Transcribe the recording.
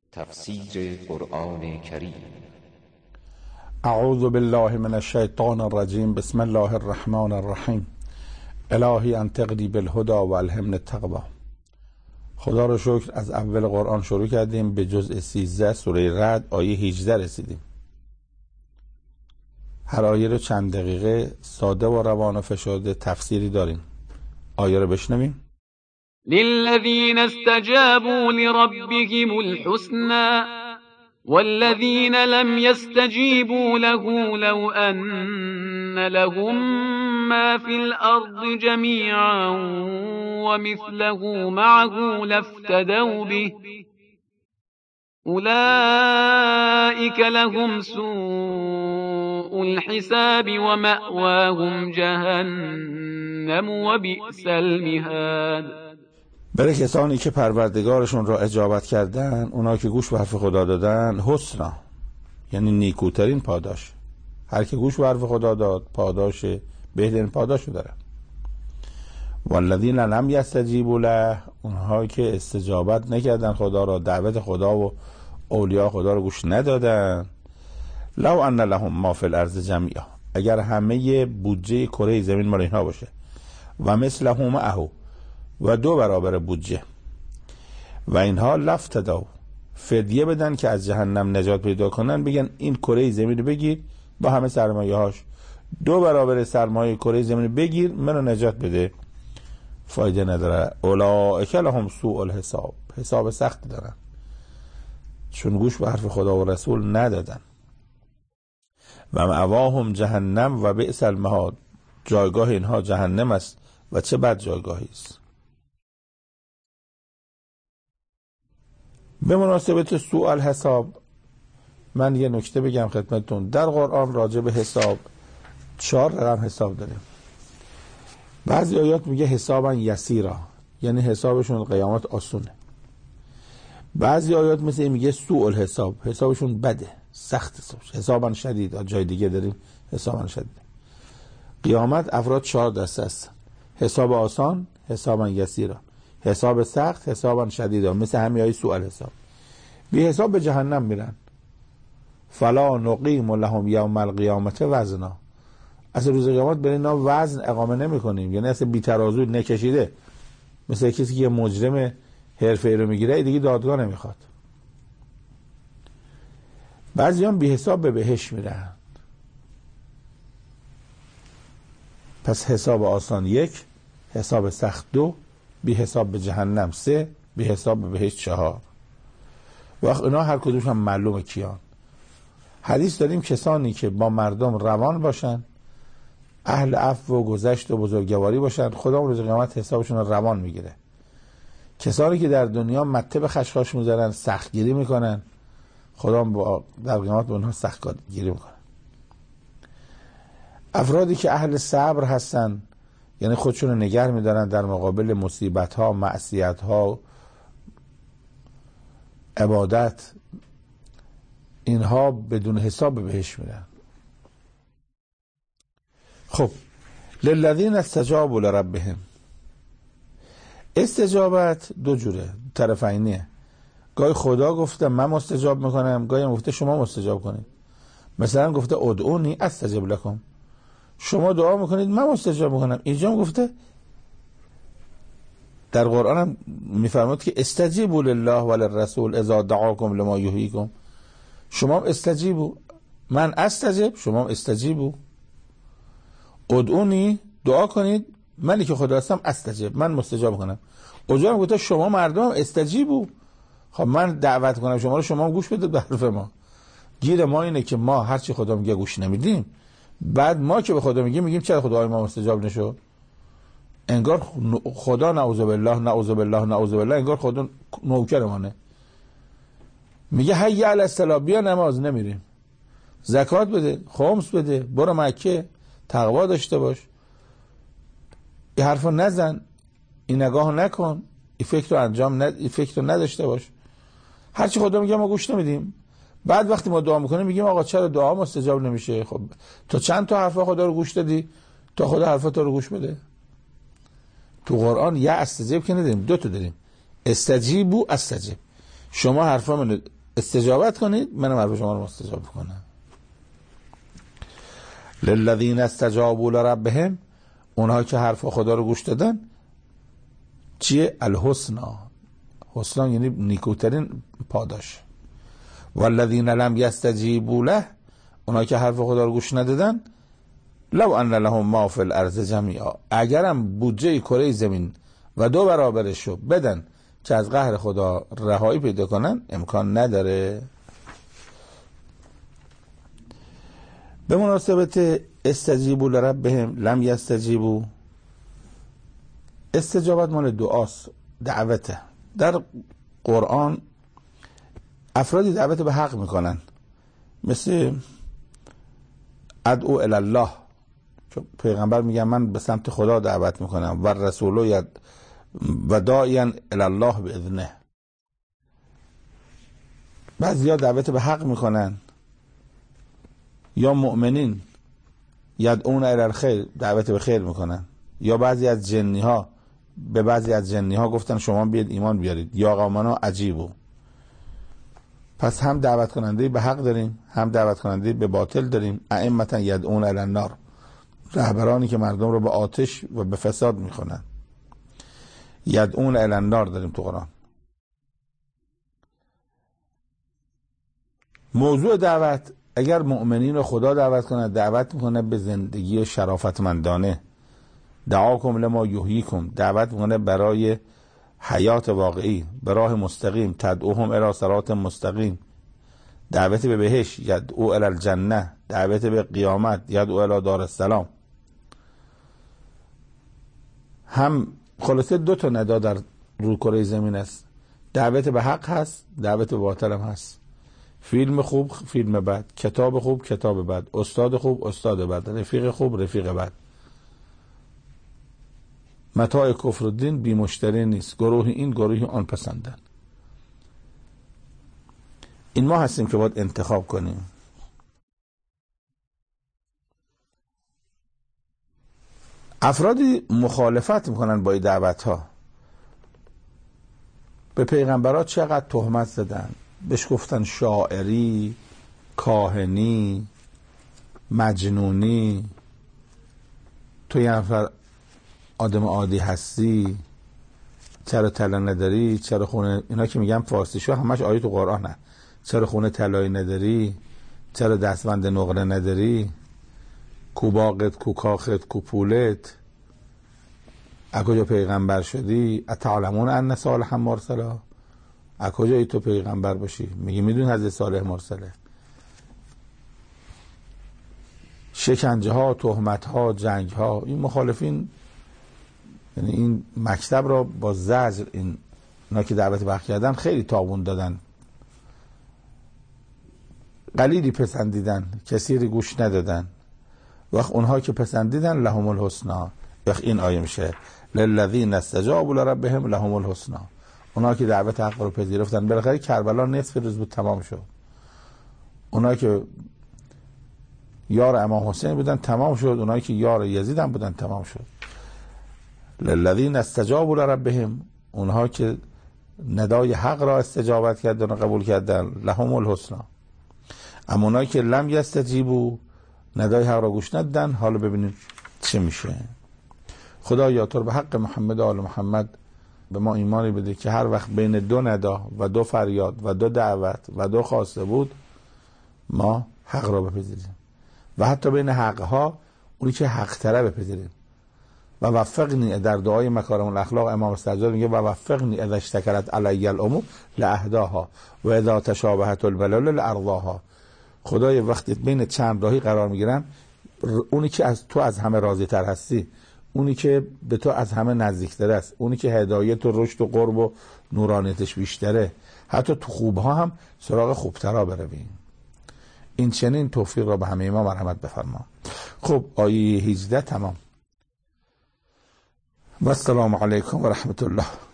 تفسیر قرآن کریم. اعوذ بالله من الشیطان الرجیم. بسم الله الرحمن الرحیم. الهی انطقنی بالهدی و الهمنی التقوی. خدا رو شکر، از اول قرآن شروع کردیم، به جزء 13 سوره رعد آیه 18 رسیدیم. هر آیه رو چند دقیقه ساده و روان و فشرده تفسیری داریم. آیه رو بشنویم. للذین استجابوا لربهم الحسنى والذین لم يستجيبوا له لو أن لهم ما في الأرض جميعا ومثله معه لافتدوا به أولئك لهم سوء الحساب ومأواهم جهنم وبئس المهاد. برای کسانی که پروردگارشون را اجابت کردن، اونا که گوش به حرف خدا دادن، حسنا یعنی نیکوترین پاداش. هر که گوش به حرف خدا داد پاداش بهترین پاداشو داره. والذین لم یستجیبوا له، اونها که استجابت نکردن خدا را، دعوت خدا و اولیاء خدا رو گوش ندادن. لو ان لهم ما فی الارض جمیعا، اگر همه بودجه کره زمین مال اینها باشه، و مثله معه، و 2 برابر بودجه، و اینها لافتدوا، فدیه بدن که از جهنم نجات پیدا کنن، بگن این کره زمین رو بگیر با همه سرمایه هاش، 2 برابر سرمایه کره زمین رو بگیر منو نجات بده، فایده نداره. اولئک لهم سوء الحساب، حساب سخت دارن چون گوش به حرف خدا و رسول ندادن. و مأواهم جهنم و بئس المهاد، جایگاه اینها جهنم است و چه بد جایگاهی است. به مناسبت سوء الحساب من یه نکته بگم خدمتتون. در قرآن راجع به حساب 4 رقم حساب داریم. بعضی آیات میگه حسابا یسیرا، یعنی حسابشون قیامت آسونه. بعضی آیات مثل این میگه سوء الحساب، حسابشون بده، سخت، حسابا شدید. جای دیگه داریم حسابا شدید. قیامت افراد 4 دسته است: حساب آسان، حسابا یسیرا، حساب سخت، حسابا شدیدا، مثل همین آیه سوء الحساب. بی حساب به جهنم میرن. فلا نقیم لهم یوم القیامت وزنا، اصلا روز قیامت برای اینا وزن اقامه نمی کنیم، یعنی اصلا بی ترازو نکشیده، مثل کسی که یه مجرم حرفه‌ای رو میگیره دیگه دادگاه نمیخواد. بعضیان بی حساب به بهشت میرن. پس حساب آسان 1، حساب سخت 2، بی حساب به جهنم 3، بی حساب به بهشت 4. وقت اینا هر کدومش هم معلومه کیان. حدیث داریم کسانی که با مردم روان باشن، اهل عفو و گذشت و بزرگواری باشن، خدا روز قیامت حسابشون رو روان میگیره. کسانی که در دنیا مته به خشخاش میذارن، سختگیری میکنن، خدا در قیامت به اونها سختگیری میکنه. افرادی که اهل صبر هستن، یعنی خودشون رو نگه میدارن در مقابل مصیبت ها، معصیت ها، عبادت، اینها بدون حساب به بهشت میرن. خب للذین استجابوا لربهم، استجابت 2 جوره، طرفینیه. گاهی خدا گفته من مستجاب میکنم، گاهی گفته شما مستجاب کنید. مثلا گفته ادعونی استجب لکم، شما دعا میکنید من مستجاب میکنم. اینجا گفته در قرآن هم میفرماد که استجیبوا لله و للرسول اذا دعاکم لما یحییکم، شما استجیبوا، من استجب، شما استجیبوا. ادعونی، دعا کنید، منی که خدا هستم استجب، من مستجاب کنم. اونجا هم گفته شما مردم استجیبوا، خب من دعوت کنم شما رو، شما گوش بدید به حرف ما. گیر ما اینه که ما هرچی خدا میگه گوش نمیدیم، بعد ما که به خدا میگیم چرا خدای ما مستجاب نشد؟ انگار خدا نعوذ بالله نعوذ بالله نعوذ بالله، انگار خدا نوکرمانه. میگه حی علی الصلاة، بیا نماز، نمیریم. زکات بده، خمس بده، برو مکه، تقوا داشته باش، این حرفو نزن، این نگاه نکن، این فکر رو انجام این فکر رو نداشته باش. هرچی خدا میگه ما گوش نمیدیم. بعد وقتی ما دعا میکنیم میگیم آقا چرا دعا مستجاب نمیشه؟ خب تو چند تا حرف خدا رو گوش دادی تا خدا حرفات رو گوش بده؟ تو قرآن یه استجیب که نداریم، 2 تا داریم: استجیبوا استجب. شما حرفا من استجابت کنید، منم حرف شما رو مستجاب کنم. للذین استجابوا لربهم، اونها که حرف خدا رو گوش دادن، چیه؟ الحسنا، حسنا یعنی نیکوترین پاداش. والذین لم یستجیبوا له، اونها که حرف خدا رو گوش ندادن، لو ان لهم ما فی الارض جمیعا، اگرم بودجه کره زمین و 2 برابرش رو بدن که از قهر خدا رهایی پیدا کنن، امکان نداره. به مناسبت استجیبوا لربهم لم یستجیبوا، استجابت مال دعاست، دعوته. در قرآن افرادی دعوت به حق میکنن، مثل ادعو الله، پیغمبر میگن من به سمت خدا دعوت میکنم، و رسول و داعیا الی الله باذنه. بعضیا دعوت به حق میکنن، یا مؤمنین یدعون الی الخیر، دعوت به خیر میکنن، یا بعضی از جنی ها به بعضی از جنی ها گفتن شما بیاید ایمان بیارید، یا قومنا عجیبو. پس هم دعوت کننده به حق داریم، هم دعوت کننده به باطل داریم. ائمة یدعون الی النار، رهبرانی که مردم رو به آتش و به فساد میخونن. یدعون الی النار داریم تو قرآن. موضوع دعوت، اگر مؤمنین رو خدا دعوت کنه، دعوت میکنه به زندگی شرافتمندانه. دعاکم لما یحییکم، دعوت میکنه برای حیات واقعی، به راه مستقیم. تدعوهم الی صراط مستقیم، دعوت به بهشت. یدعو الی الجنه، دعوت به قیامت. یدعو الی دار السلام. هم خلاصه 2 تا ندا در روی کره زمین است، دعوت به حق هست، دعوت به باطل هم هست. فیلم خوب، فیلم بد، کتاب خوب، کتاب بد، استاد خوب، استاد بد، رفیق خوب، رفیق بد. متاع کفر و دین بی مشتری نیست، گروه این گروه آن پسندن. این ما هستیم که باید انتخاب کنیم. افرادی مخالفت میکنن با این دعوت ها. به پیغمبرات چقدر تهمت زدن، بهش گفتن شاعری، کاهنی، مجنونی، تو یه نفر آدم عادی هستی، چرا طلا نداری، چرا خونه، اینا که میگم فارسیشو همش آیه تو قرآنه، چرا خونه طلایی نداری، چرا دستبند نقره نداری، کو باغت، کو کاخت، کو پولت، اکجا پیغمبر شدی، اتعلمون ان صالحا مرسلا، اکجایی تو پیغمبر باشی، میگی میدونی حضرت صالح مرسله. شکنجه ها، تهمت ها، جنگ ها، این مخالفین، یعنی این مکتب را با زجر اینا که دعوت به حق کردن خیلی تاوان دادن، قلیلی پسندیدن، کسی گوش ندادن. وقت اونها که پسندیدن لهم الحسنا، وقت این آیه میشه للذین استجابوا لربهم لهم الحسنا، اونها که دعوت حق رو پذیرفتن. بالاخره کربلا نصف روز بود تمام شد. اونها که یار امام حسین بودن تمام شد، اونها که یار یزید هم بودن تمام شد. للذین استجابوا لربهم، اونها که ندای حق را استجابت کردن و قبول کردن، لهم الحسنا. اما اونها که لم یستجیبوا، ندای حق را گوش ندادن، حالا ببینیم چه میشه. خدایا تو به حق محمد و آل محمد به ما ایمانی بده که هر وقت بین 2 ندا و 2 فریاد و 2 دعوت و 2 خواسته بود، ما حق را بپذیریم و حتی بین حقها اونی که حق تره بپذیریم. و وفقنی، در دعای مکارم الاخلاق امام سجاد میگه و وفقنی اذا اشتکلت علی الامور لاهداها و اذا تشابهت البلال لارضاها. خدای وقتی بین چند راهی قرار میگیرن، اونی که از تو از همه راضی تر هستی، اونی که به تو از همه نزدیکتر است، اونی که هدایت و رشد و قرب و نورانیتش بیشتره، حتی تو خوبها هم سراغ خوبترها برویم. این چنین توفیق را به همه ما مرحمت بفرما. خب آیه 18 تمام. و السلام علیکم و رحمت الله.